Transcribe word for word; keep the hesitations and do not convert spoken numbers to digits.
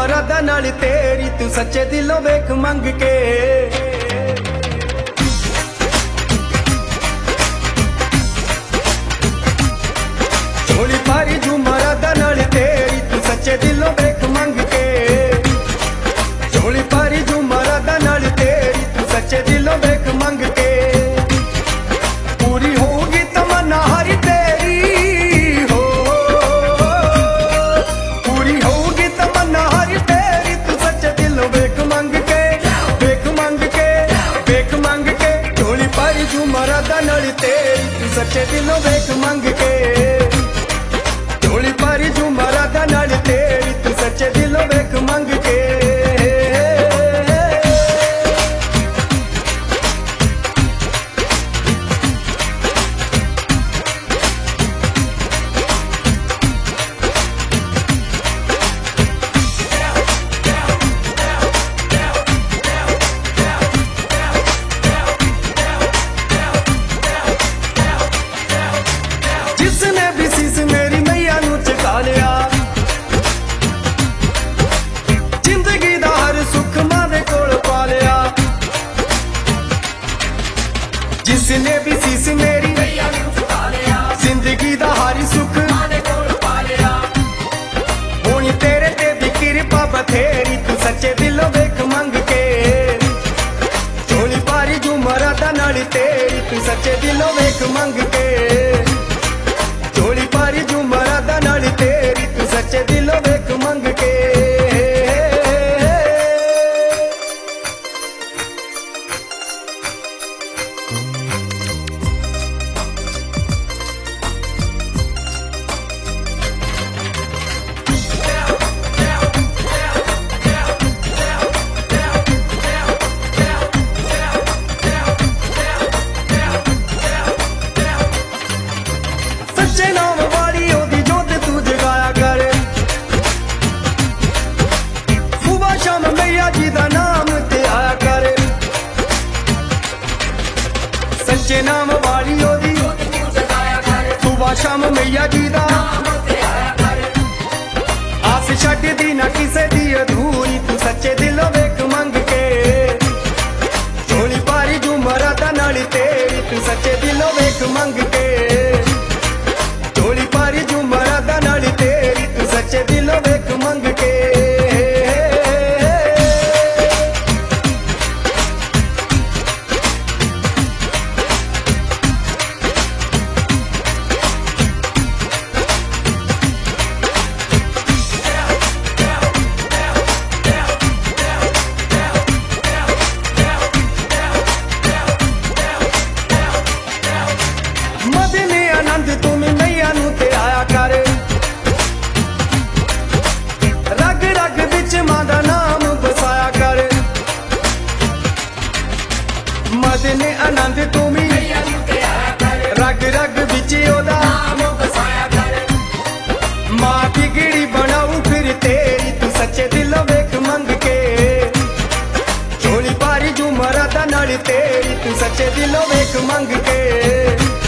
मरादा नाल तेरी तू सच्चे दिलों वेख मंग के। झोली पारी जू मरादा नाल तेरी तू सच्चे दिलों वेख मंग के। झोली पारी जू मरादा नाल तेरी तू सच्चे दिलों वेख मंग के। पूरी होगी तमन्ना हरी तेरी हो, पूरी होगी तमन्ना हरी तेरी तू सच्चे दिलों वेख मंग के। वेख मंग के, वेख मंग के। झोली पारी जू मरादा नाल तेरी तू सच्चे दिलों वेख मंग के। झोली पारी जू मरादा नाल तेरी तू सच्चे दिलों वेख मंग के। जिसने भी शीश मेरी मैया नू चका लिया, जिंदगी दा हर सुख मां दे कोल पा लिया। जिसने भी शीश मेरी मैया नू चका लिया, जिंदगी दा हर सुख मां दे कोल पा लिया। होनी तेरे ते भी कृपा बथेरी तू सच्चे दिलों वेख मंग के। झोली पारी जू मरादा नाल तेरी तू सच्चे दिलों वेख मंग के। झोली पारी जू मरादा नाल तेरी तू सच्चे दिलों वेख मंग के। सच्चे नाम वाली ओदी जोत तू जगाया कर, सुबह शाम मैया जी दा नाम ते आया कर। सच्चे नाम वाली ओदी जोत तू जगाया कर, सुबह शाम मैया जी दा नाम ते आया कर। आस छड्ड दी ना किसे दी अधूरी तू सच्चे दिलों वेख मंग के। झोली पारी जू मरादा नाल तेरी तू सच्चे दिलों वेख मंग के। झोली पारी जू मरादा नाल तेरी तू सच्चे दिलों वेख मंग के। मदने आनंद तू मैया नू ते आया कर, रग रग बिच मां दा नाम बसाया कर। मदने आनंद तू मैया नू ते आया कर, रग रग बिच ओदा नाम बसाया कर। मां बिगड़ी बनाऊ फिर तेरी तू सच्चे दिलों वेख मंग के। झोली पारी जू मरादा नाल तेरी तू सच्चे दिलों वेख मंग के।